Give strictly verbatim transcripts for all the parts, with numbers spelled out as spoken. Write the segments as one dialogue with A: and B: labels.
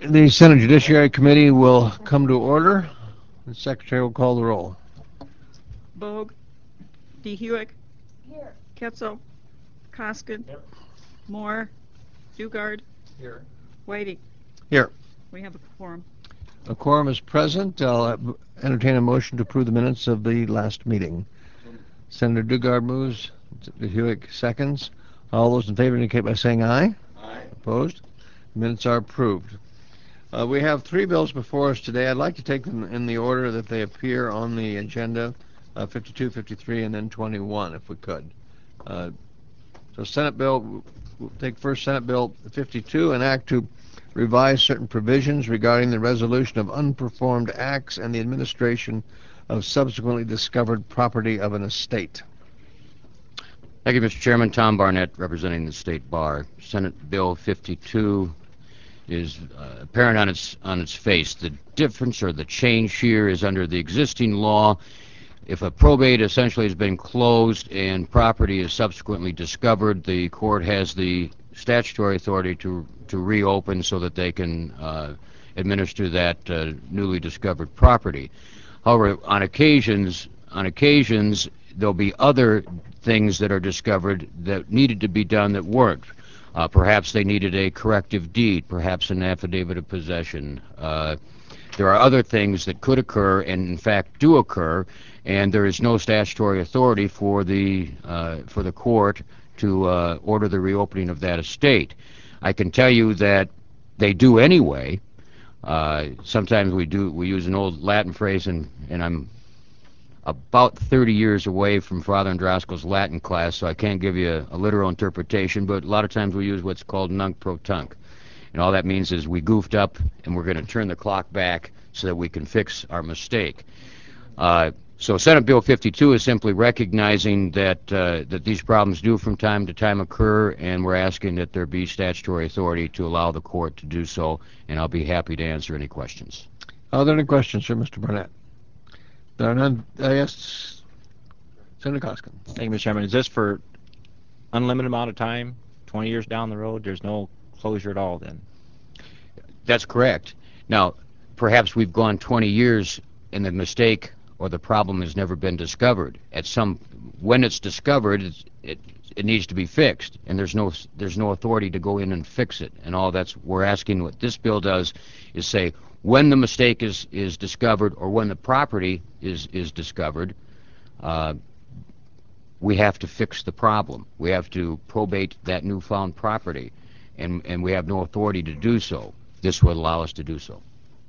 A: The Senate Judiciary Committee will come to order. The Secretary will call the roll.
B: Bogue. D. Hewitt. Here. Ketzel. Koskin. Here. Moore. Dugard.
A: Here.
B: Whiting.
A: Here.
B: We have a quorum.
A: A quorum is present. I'll entertain a motion to approve the minutes of the last meeting. Senator Dugard moves. Hewitt seconds. All those in favor indicate by saying aye.
C: Aye.
A: Opposed? Minutes are approved. Uh, we have three bills before us today. I'd like to take them in the order that they appear on the agenda, uh, fifty-two, fifty-three, and then twenty-one, if we could. Uh, so Senate Bill, we'll take first Senate Bill fifty-two, an act to revise certain provisions regarding the resolution of unperformed acts and the administration of subsequently discovered property of an estate.
C: Thank you, Mister Chairman. Tom Barnett, representing the State Bar. Senate Bill fifty-two is uh, apparent on its on its face. The difference or the change here is under the existing law. If a probate essentially has been closed and property is subsequently discovered, the court has the statutory authority to to reopen so that they can uh, administer that uh, newly discovered property. However, on occasions, on occasions, there'll be other things that are discovered that needed to be done that weren't. Uh, perhaps they needed a corrective deed, perhaps an affidavit of possession. Uh, there are other things that could occur, and in fact do occur, and there is no statutory authority for the uh, for the court to uh, order the reopening of that estate. I can tell you that they do anyway. Uh, sometimes we do we use an old Latin phrase, and and I'm about thirty years away from Father Androsco's Latin class, so I can't give you a, a literal interpretation, but a lot of times we use what's called nunc pro tunc. And all that means is we goofed up and we're going to turn the clock back so that we can fix our mistake. Uh, so Senate Bill fifty-two is simply recognizing that uh, that these problems do from time to time occur, and we're asking that there be statutory authority to allow the court to do so, and I'll be happy to answer any questions.
A: Are there any questions for Mister Barnett? There are none. Uh, yes, Senator Koskin.
D: Thank you, Mister Chairman. Is this for unlimited amount of time, twenty years down the road? There's no closure at all then?
C: That's correct. Now, perhaps we've gone twenty years and the mistake or the problem has never been discovered. At some, when it's discovered, it's, it it needs to be fixed, and there's no there's no authority to go in and fix it. And all that's we're asking. What this bill does is say, when the mistake is is discovered or when the property is is discovered, uh, we have to fix the problem. We have to probate that newfound property, and and we have no authority to do so. This would allow us to do so.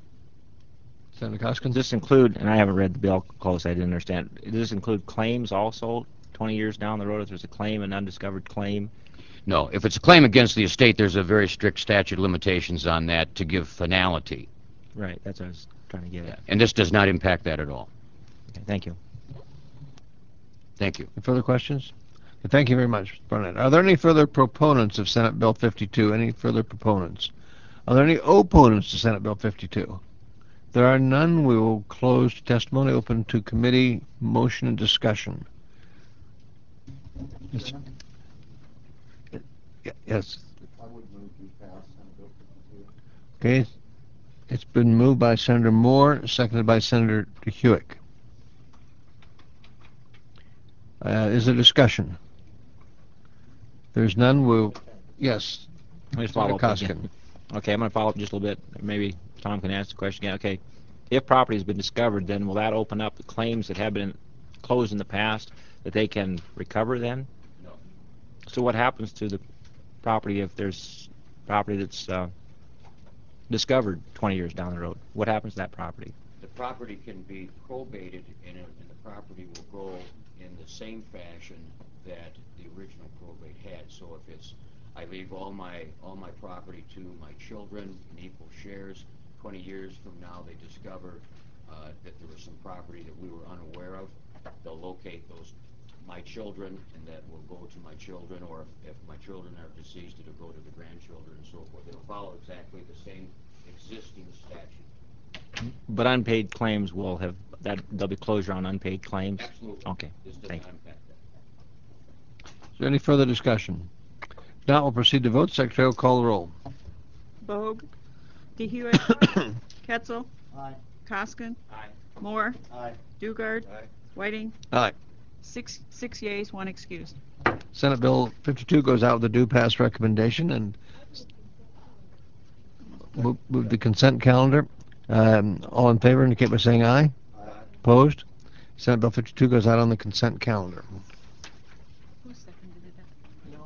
A: Senator Koskin.
D: Does this include, and I haven't read the bill close, I didn't understand, does this include claims also, twenty years down the road if there's a claim, an undiscovered claim?
C: No, if it's a claim against the estate, there's a very strict statute of limitations on that to give finality.
D: Right, that's what I was trying to get at.
C: And this does not impact that at all.
D: Okay, thank you.
C: Thank you.
A: Any further questions? Thank you very much, Mister Barnett. Are there any further proponents of Senate Bill fifty-two? Any further proponents? Are there any opponents to Senate Bill fifty-two? There are none. We will close testimony, open to committee, motion, and discussion. Yes. Yes.
E: I would move we pass Senate Bill fifty-two.
A: Okay. It's been moved by Senator Moore, seconded by Senator Hewitt. Uh, is there discussion? There's none. We'll. Yes.
D: Let me follow up again. Okay, I'm going to follow up just a little bit. Maybe Tom can ask the question again. Okay, if property has been discovered, then will that open up the claims that have been closed in the past that they can recover then?
C: No.
D: So what happens to the property if there's property that's uh, discovered twenty years down the road? What happens to that property?
C: The property can be probated, and, and the property will go in the same fashion that the original probate had. So if it's I leave all my all my property to my children in equal shares. twenty years from now, they discover uh, that there was some property that we were unaware of. They'll locate those my children, and that will go to my children. Or if, if my children are deceased, it'll go to the grandchildren and so forth. It'll follow exactly the same existing statute.
D: But unpaid claims will have that there'll be closure on unpaid claims.
C: Absolutely.
D: Okay.
C: This does
D: Thank
C: not
D: you.
C: impact that.
A: Is there any further discussion? If not, we'll proceed to vote. Secretary will call the roll.
B: Bogue. DeHuey. Ketzel.
E: Aye.
B: Koskin.
D: Aye.
B: Moore.
E: Aye.
B: Dugard.
E: Aye.
B: Whiting.
A: Aye.
B: Six, six yeas, one excused.
A: Senate Bill fifty-two goes out with a do pass recommendation and move, move the consent calendar. Um, all in favor indicate by saying aye.
E: Aye.
A: Opposed? Senate Bill fifty-two goes out on the consent calendar.
B: Who seconded it?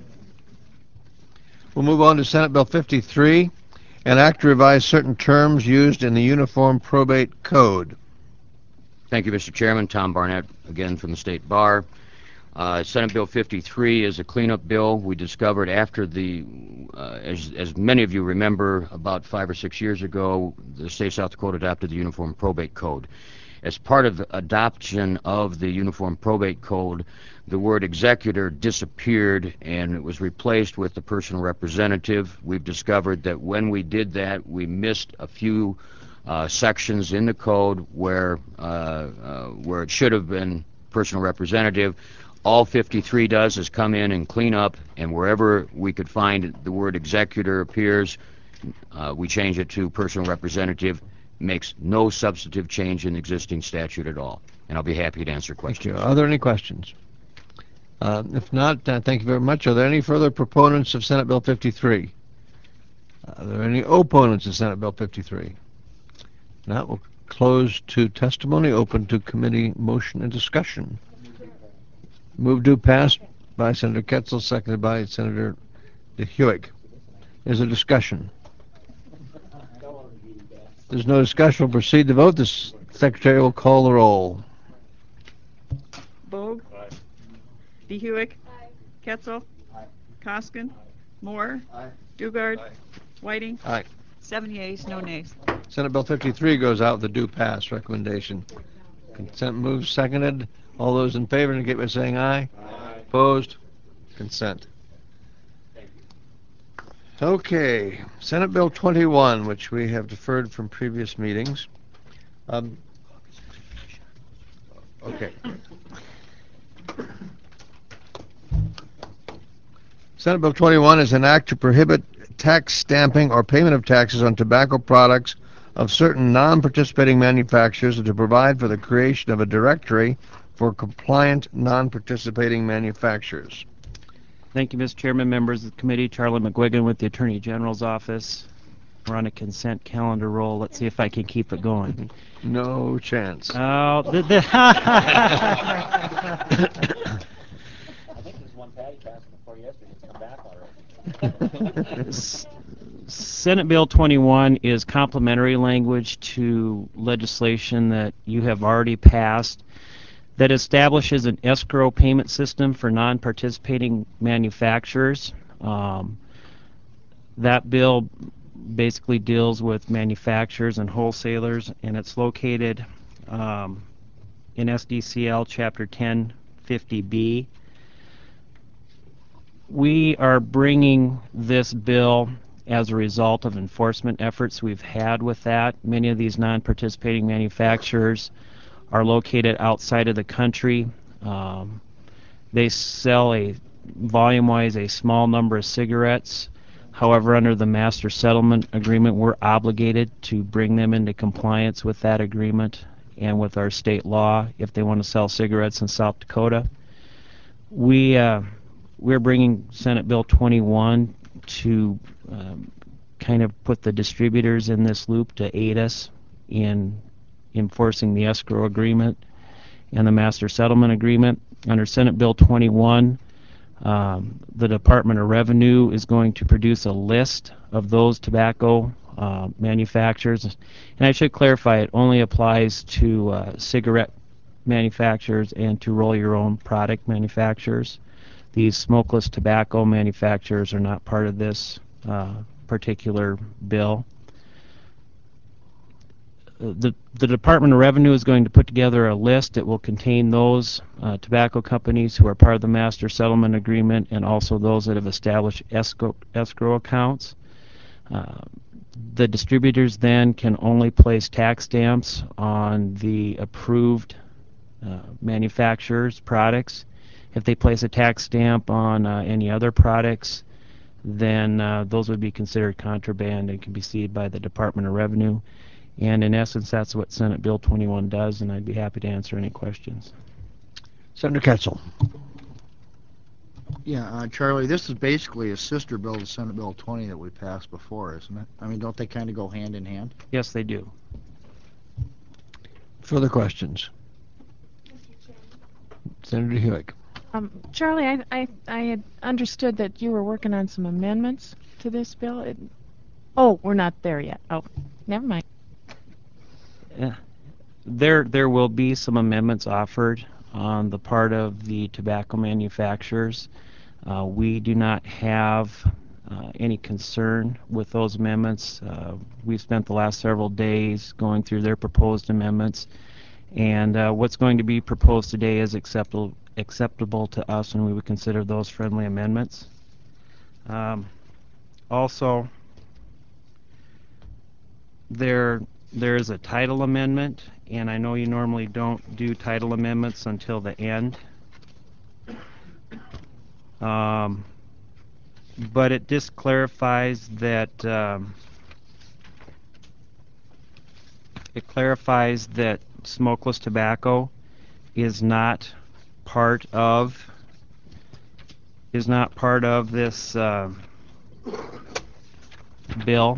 A: We'll move on to Senate Bill fifty-three, an act to revise certain terms used in the Uniform Probate Code.
C: Thank you, Mister Chairman. Tom Barnett, again from the State Bar. Uh, Senate Bill fifty-three is a cleanup bill. We discovered after the, uh, as, as many of you remember, about five or six years ago, the state of South Dakota adopted the Uniform Probate Code. As part of adoption of the Uniform Probate Code, the word executor disappeared and it was replaced with the personal representative. We've discovered that when we did that, we missed a few uh, sections in the code where, uh, uh, where it should have been personal representative. All fifty-three does is come in and clean up, and wherever we could find the word executor appears, uh, we change it to personal representative. Makes no substantive change in the existing statute at all. And I'll be happy to answer
A: Thank
C: questions.
A: you. Are there any questions? Uh, if not, uh, thank you very much. Are there any further proponents of Senate Bill fifty-three? Are there any opponents of Senate Bill fifty-three? Not. We'll close to testimony, open to committee motion and discussion. Move do pass by Senator Ketzel, seconded by Senator DeHuig. Is there discussion? There's no discussion. We'll proceed to vote. The Secretary will call the roll.
B: Bogue.
E: Aye.
B: DeHuey. Ketzel.
E: Aye.
B: Koskin. Moore.
E: Aye.
B: Dugard.
E: Aye.
B: Whiting.
A: Aye.
B: Seven yeas, no nays.
A: Senate Bill fifty-three goes out with the do pass recommendation. Consent moves seconded. All those in favor indicate by saying aye.
E: Aye.
A: Opposed? Consent. Okay, Senate Bill twenty-one, which we have deferred from previous meetings. Um, okay. Senate Bill twenty-one is an act to prohibit tax stamping or payment of taxes on tobacco products of certain non-participating manufacturers and to provide for the creation of a directory for compliant non-participating manufacturers.
F: Thank you, Mister Chairman, members of the committee. Charlie McGuigan with the Attorney General's office. We're on a consent calendar roll. Let's see if I can keep it going.
A: No chance.
F: Oh, the, the
D: I think there's one Patty passed before yesterday. It's come back already.
F: S- Senate Bill twenty-one is complementary language to legislation that you have already passed that establishes an escrow payment system for non-participating manufacturers. Um, that bill basically deals with manufacturers and wholesalers, and it's located um, in S D C L Chapter ten fifty B. We are bringing this bill as a result of enforcement efforts we've had with that. Many of these non-participating manufacturers are located outside of the country. Um, they sell a volume-wise a small number of cigarettes. However, under the master settlement agreement, we're obligated to bring them into compliance with that agreement and with our state law if they want to sell cigarettes in South Dakota. We uh, we're bringing Senate Bill twenty-one to um, kind of put the distributors in this loop to aid us in enforcing the escrow agreement and the master settlement agreement. Under Senate Bill twenty-one, um, the Department of Revenue is going to produce a list of those tobacco uh, manufacturers. And I should clarify, it only applies to uh, cigarette manufacturers and to roll-your-own product manufacturers. These smokeless tobacco manufacturers are not part of this uh, particular bill. The, the Department of Revenue is going to put together a list that will contain those uh, tobacco companies who are part of the Master Settlement Agreement and also those that have established escrow, escrow accounts. Uh, the distributors then can only place tax stamps on the approved uh, manufacturers' products. If they place a tax stamp on uh, any other products, then uh, those would be considered contraband and can be seized by the Department of Revenue. And in essence, that's what Senate Bill twenty-one does, and I'd be happy to answer any questions.
A: Senator Ketchel.
G: Yeah, uh, Charlie, this is basically a sister bill to Senate Bill twenty that we passed before, isn't it? I mean, don't they kind of go hand in hand?
F: Yes, they do.
A: Further questions? Senator Hewitt.
H: Um, Charlie, I, I, I had understood that you were working on some amendments to this bill. It, oh, we're not there yet. Oh, never mind.
F: Yeah. There, there will be some amendments offered on the part of the tobacco manufacturers. Uh, we do not have uh, any concern with those amendments. Uh, we've spent the last several days going through their proposed amendments, and uh, what's going to be proposed today is acceptable acceptable to us, and we would consider those friendly amendments. Um, also, there there is a title amendment, and I know you normally don't do title amendments until the end. Um, but it just clarifies that um, it clarifies that smokeless tobacco is not part of is not part of this uh, bill.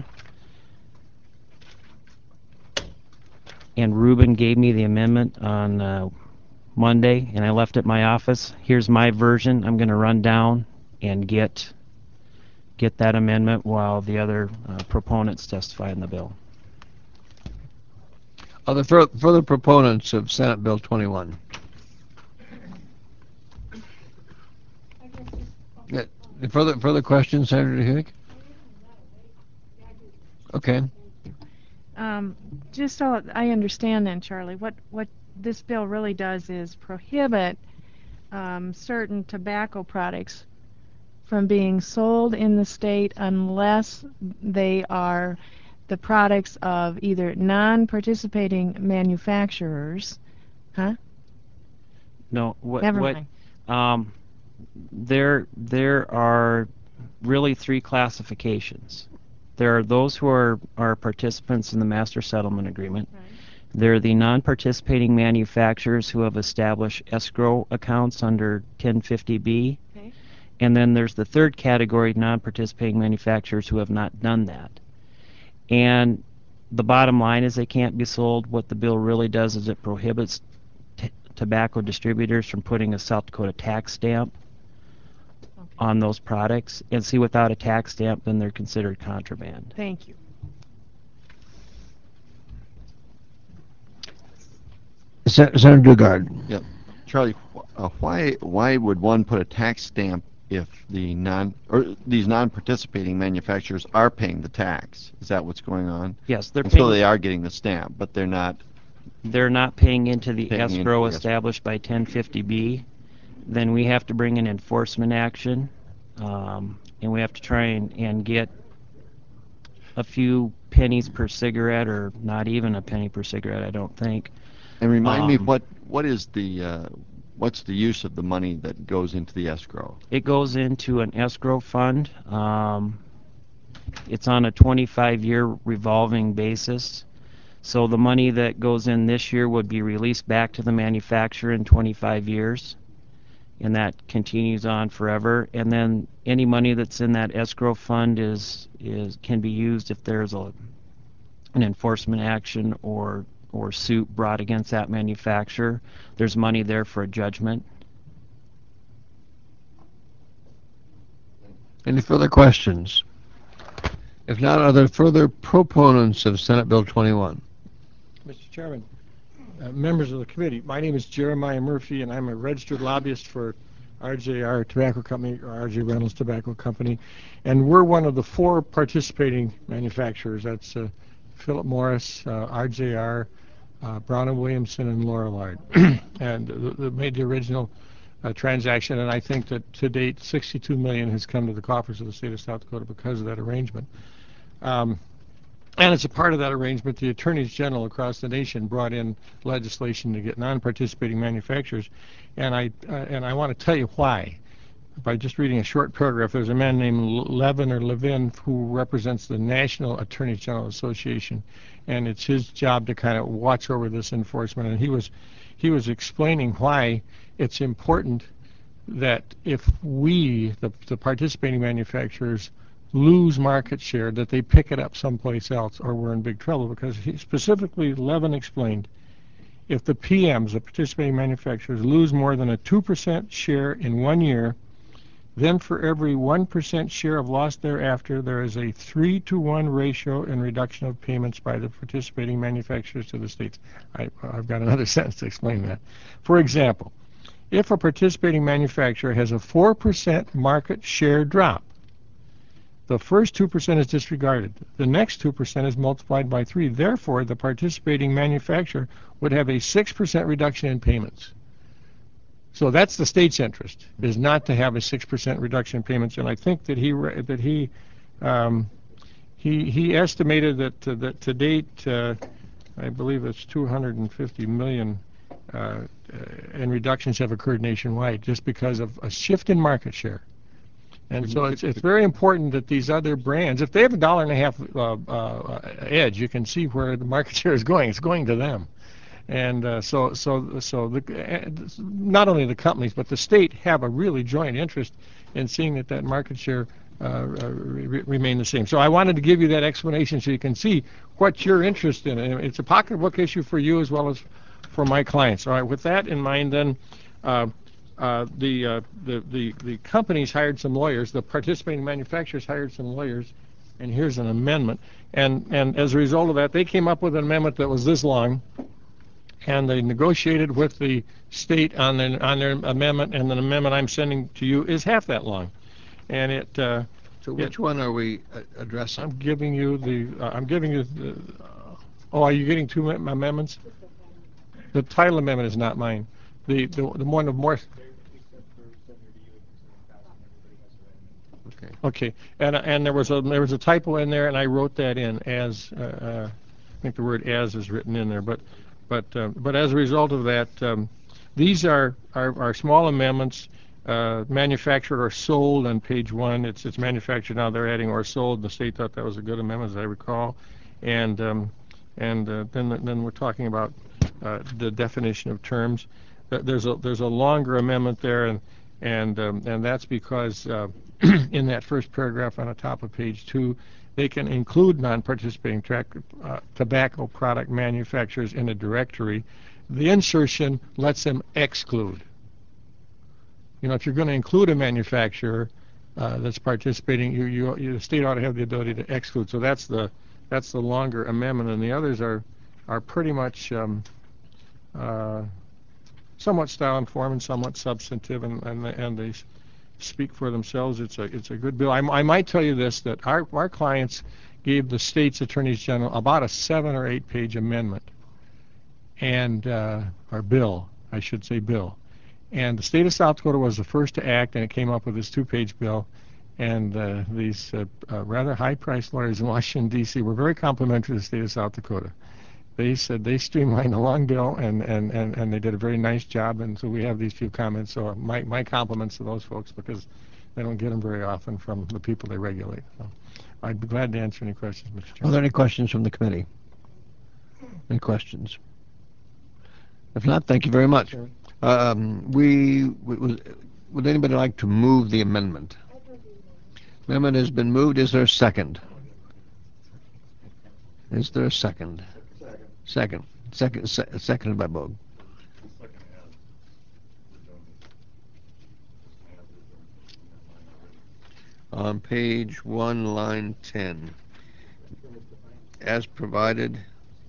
F: And Ruben gave me the amendment on uh, Monday, and I left it at my office. Here's my version. I'm going to run down and get get that amendment while the other uh, proponents testify in the bill.
A: Are there fur further proponents of Senate Bill twenty-one? Yeah. Further further questions, Senator Hewitt? Okay.
H: Um, just so I understand then, Charlie, what, what this bill really does is prohibit um, certain tobacco products from being sold in the state unless they are the products of either non-participating manufacturers. Huh?
F: No, what
H: Never
F: what
H: mind.
F: um there there are really three classifications. There are those who are, are participants in the Master Settlement Agreement.
H: Right.
F: There are the non-participating manufacturers who have established escrow accounts under ten fifty B.
H: Okay.
F: And then there's the third category, non-participating manufacturers who have not done that. And the bottom line is they can't be sold. What the bill really does is it prohibits t tobacco distributors from putting a South Dakota tax stamp
H: Okay.
F: on those products. And see, without a tax stamp, then they're considered contraband.
H: Thank you.
A: Sen Senator Dugard.
E: Yep. Charlie, wh uh, why why would one put a tax stamp if the non or these non-participating manufacturers are paying the tax? Is that what's going on?
F: Yes, they're
E: And
F: paying.
E: so they are getting the stamp, but they're not.
F: They're not paying into the
E: Paying into
F: escrow
E: the escrow.
F: established by ten fifty B. Then we have to bring an enforcement action, um, and we have to try and, and get a few pennies per cigarette, or not even a penny per cigarette, I don't think.
E: And remind me
F: Um,
E: what what is the uh, what's the use of the money that goes into the escrow?
F: It goes into an escrow fund. Um, it's on a twenty-five year revolving basis. So the money that goes in this year would be released back to the manufacturer in twenty-five years. And that continues on forever. And then any money that's in that escrow fund is is can be used if there's a an enforcement action or or suit brought against that manufacturer. There's money there for a judgment.
A: Any further questions? If not, are there further proponents of Senate Bill twenty-one?
I: Mister Chairman, uh, members of the committee, my name is Jeremiah Murphy, and I'm a registered lobbyist for R J R Tobacco Company, or R J Reynolds Tobacco Company, and we're one of the four participating manufacturers. That's uh, Philip Morris, uh, R J R, uh, Brown and Williamson, and Lorillard, and uh, they made the original uh, transaction, and I think that to date sixty-two million dollars has come to the coffers of the state of South Dakota because of that arrangement. Um, And as a part of that arrangement, the attorneys general across the nation brought in legislation to get non-participating manufacturers, and I uh, and I want to tell you why. by just reading a short paragraph. There's a man named Levin or Levin who represents the National Attorney General Association, and it's his job to kind of watch over this enforcement. And he was he was explaining why it's important that if we, the, the participating manufacturers, lose market share, that they pick it up someplace else, or we're in big trouble. Because he, specifically, Levin explained, if the P Ms, the participating manufacturers, lose more than a two percent share in one year, then for every one percent share of loss thereafter, there is a three to one ratio in reduction of payments by the participating manufacturers to the states. I, I've got another sentence to explain that. For example, if a participating manufacturer has a four percent market share drop, the first two percent is disregarded. The next two percent is multiplied by three. Therefore, the participating manufacturer would have a six percent reduction in payments. So that's the state's interest, is not to have a six percent reduction in payments. And I think that he that he um, he he estimated that uh, that to date, uh, I believe it's two hundred fifty million uh, uh, in reductions have occurred nationwide just because of a shift in market share. And so it's it's very important that these other brands, if they have a dollar and a half uh, uh, edge, you can see where the market share is going. It's going to them. And uh, so, so, so the, uh, not only the companies but the state have a really joint interest in seeing that that market share uh, uh, re remain the same. So I wanted to give you that explanation so you can see what you're interested in. It's a pocketbook issue for you as well as for my clients. All right. With that in mind, then, uh, uh, the, uh, the the the companies hired some lawyers. The participating manufacturers hired some lawyers, and here's an amendment. And and as a result of that, they came up with an amendment that was this long. And they negotiated with the state on their, on their amendment, and the amendment I'm sending to you is half that long. And it. Uh,
A: so which
I: it,
A: one are we uh, addressing?
I: I'm giving you the. Uh, I'm giving you. The, uh, oh, are you getting two amendments? The title amendment is not mine. The the the one of more.
A: Okay.
I: Okay. And and there was a there was a typo in there, and I wrote that in as. Uh, uh, I think the word "as" is written in there, but. But uh, but as a result of that, um, these are, are, are small amendments, uh, manufactured or sold on page one. It's it's manufactured now. They're adding or sold. The state thought that was a good amendment, as I recall. And um, and uh, then then we're talking about uh, the definition of terms. There's a there's a longer amendment there, and and um, and that's because uh, in that first paragraph on the top of page two. They can include non-participating uh, tobacco product manufacturers in a directory. The insertion lets them exclude. You know, if you're going to include a manufacturer uh, that's participating, you, you, you, the state ought to have the ability to exclude. So that's the that's the longer amendment, and the others are are pretty much um, uh, somewhat style and form and somewhat substantive, and and, and they speak for themselves. It's a it's a good bill. I, I might tell you this, that our our clients gave the state's attorneys general about a seven or eight page amendment, and uh, or bill, I should say bill, and the state of South Dakota was the first to act, and it came up with this two page bill, and uh, these uh, uh, rather high priced lawyers in Washington D C were very complimentary to the state of South Dakota. They said they streamlined a long bill, and, and, and, and they did a very nice job, and so we have these few comments. So my, my compliments to those folks, because they don't get them very often from the people they regulate. So I'd be glad to answer any questions, Mister Chairman.
A: Are there any questions from the committee? Any questions? If not, thank you very much.
I: Sure.
A: Um, we, we would anybody like to move the amendment? Amendment has been moved. Is there a second? Is there a second? Second. Second. Se seconded by Bogue. On page one, line ten. As provided.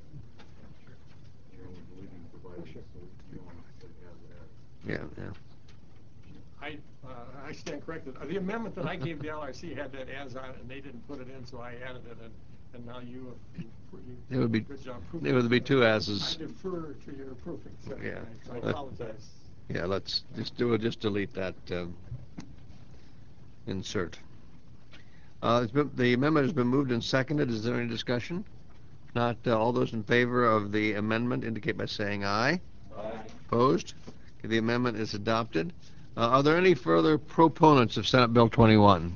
A: Yeah, yeah.
I: I, uh, I stand corrected. The amendment that I gave the L R C had that as on it, and they didn't put it in, so I added it, and, and now you, you, you
A: There would be,
I: good job
A: there would be two asses.
I: I defer to your proofing. So
A: Yeah.
I: I, I apologize.
A: Yeah, let's just do it. Just delete that um, insert. Uh, it's been, the amendment has been moved and seconded. Is there any discussion? If not, uh, all those in favor of the amendment indicate by saying aye. Aye. Opposed? Okay, the amendment is adopted. Uh, are there any further proponents of Senate Bill twenty-one?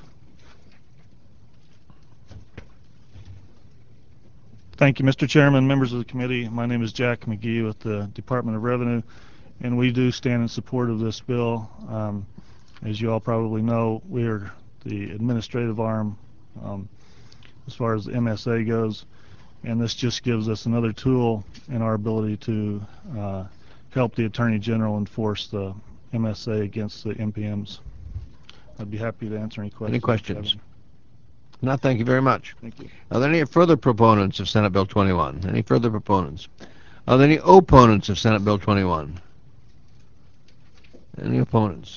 J: Thank you, Mister Chairman, members of the committee. My name is Jack McGee with the Department of Revenue, and we do stand in support of this bill. Um, as you all probably know, we are the administrative arm um, as far as the M S A goes, and this just gives us another tool in our ability to uh, help the Attorney General enforce the M S A against the M P Ms. I'd be happy to answer any questions.
A: Any
J: if you have
A: questions?
J: any.
A: No, thank you very much.
J: Thank you.
A: Are there any further proponents of Senate Bill twenty-one? Any further proponents? Are there any opponents of Senate Bill twenty-one? Any opponents?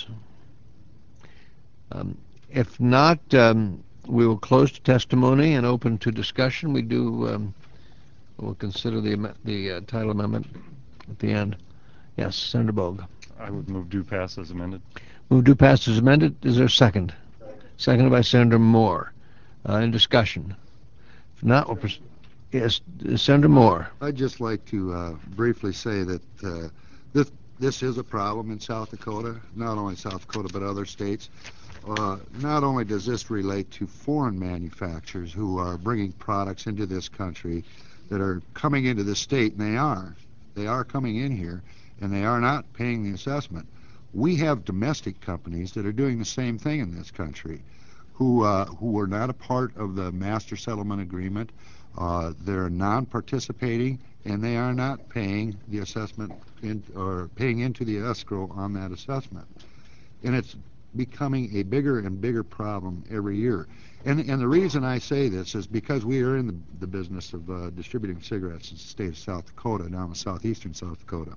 A: Um, if not, um, we will close to testimony and open to discussion. We do, um, we'll consider the, am- the uh, title amendment at the end. Yes, Senator Bogue.
K: I would move due pass as amended.
A: Move due pass as amended. Is there a second? Seconded by Senator Moore. Uh, in discussion. If not, we'll pres- yes, Senator Moore.
L: I'd just like to uh, briefly say that uh, this this is a problem in South Dakota, not only South Dakota but other states. Uh, not only does this relate to foreign manufacturers who are bringing products into this country that are coming into this state, and they are, they are coming in here, and they are not paying the assessment. We have domestic companies that are doing the same thing in this country, who uh, who were not a part of the master settlement agreement. Uh, they're non-participating, and they are not paying the assessment in, or paying into the escrow on that assessment. And it's becoming a bigger and bigger problem every year. And and the reason I say this is because we are in the, the business of uh, distributing cigarettes in the state of South Dakota, down in southeastern South Dakota.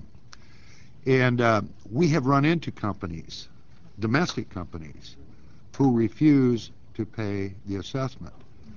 L: And uh, we have run into companies, domestic companies, who refuse to pay the assessment.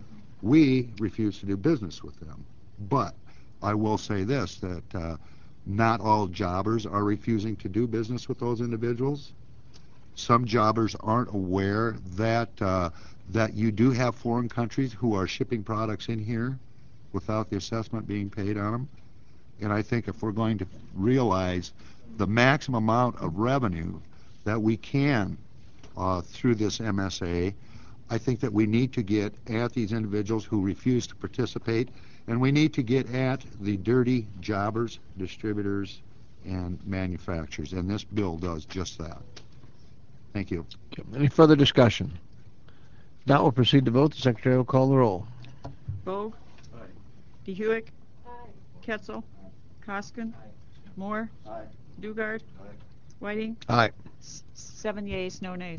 L: We refuse to do business with them. But I will say this, that uh, not all jobbers are refusing to do business with those individuals. Some jobbers aren't aware that uh, that you do have foreign countries who are shipping products in here without the assessment being paid on them. And I think if we're going to realize the maximum amount of revenue that we can Uh, through this M S A, I think that we need to get at these individuals who refuse to participate, and we need to get at the dirty jobbers, distributors, and manufacturers, and this bill does just that. Thank you.
A: Any further discussion? Now we'll proceed to vote. The Secretary will call the roll.
B: Vogue. DeHuick. Ketzel. Koskin. Moore. Dugard. Whiting.
A: Aye.
B: S- Seven yeas, no nays.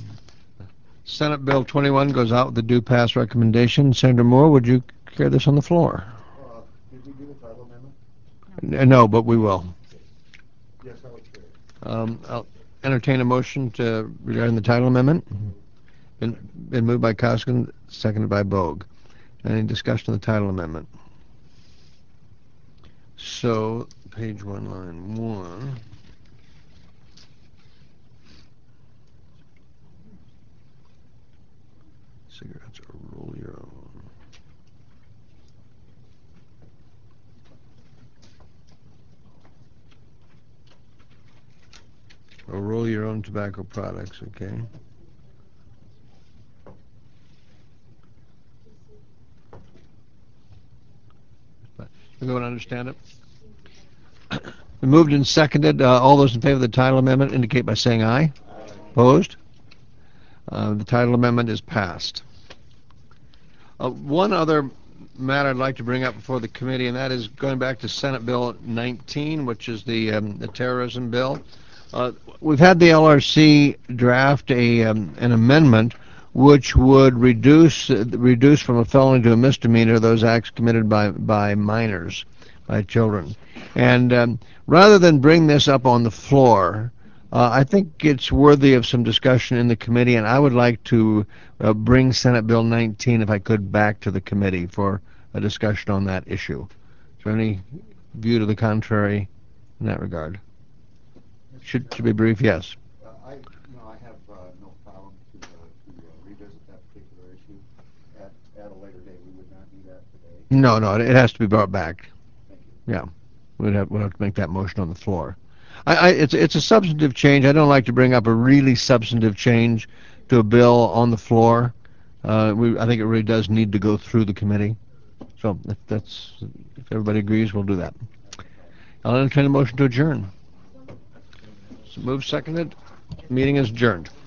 A: Senate Bill twenty-one goes out with the due pass recommendation. Senator Moore, would you carry this on the floor?
L: Uh, did we do the title amendment?
A: N- No, but we will.
L: Yes, I would say.
A: Um, I'll entertain a motion to regarding the title amendment. Been, been moved by Koskin, seconded by Bogue. Any discussion of the title amendment? So, page one, line one. Cigarettes or roll your own. Or roll your own tobacco products, okay? Everyone understand it? Been moved and seconded. Uh, all those in favor of the title amendment indicate by saying aye. Aye. Opposed? Uh, the title amendment is passed. Uh, one other matter I'd like to bring up before the committee, and that is going back to Senate Bill nineteen, which is the, um, the terrorism bill. Uh, we've had the L R C draft a um, an amendment which would reduce uh, reduce from a felony to a misdemeanor those acts committed by by minors, by children. And um, rather than bring this up on the floor, uh, I think it's worthy of some discussion in the committee, and I would like to uh, bring Senate Bill nineteen, if I could, back to the committee for a discussion on that issue. Is there any view to the contrary in that regard? Should, should be brief, yes.
L: Uh, I, you know, I have uh, no problem to, uh, to uh, revisit that particular issue at, at a later date. We would not do that today.
A: No, no, it has to be brought back.
L: Thank you.
A: Yeah, we'd have, we'd have to make that motion on the floor. I, I, it's it's a substantive change. I don't like to bring up a really substantive change to a bill on the floor. Uh, we, I think it really does need to go through the committee. So if that's if everybody agrees, we'll do that. I'll entertain a motion to adjourn. So move seconded. Meeting is adjourned.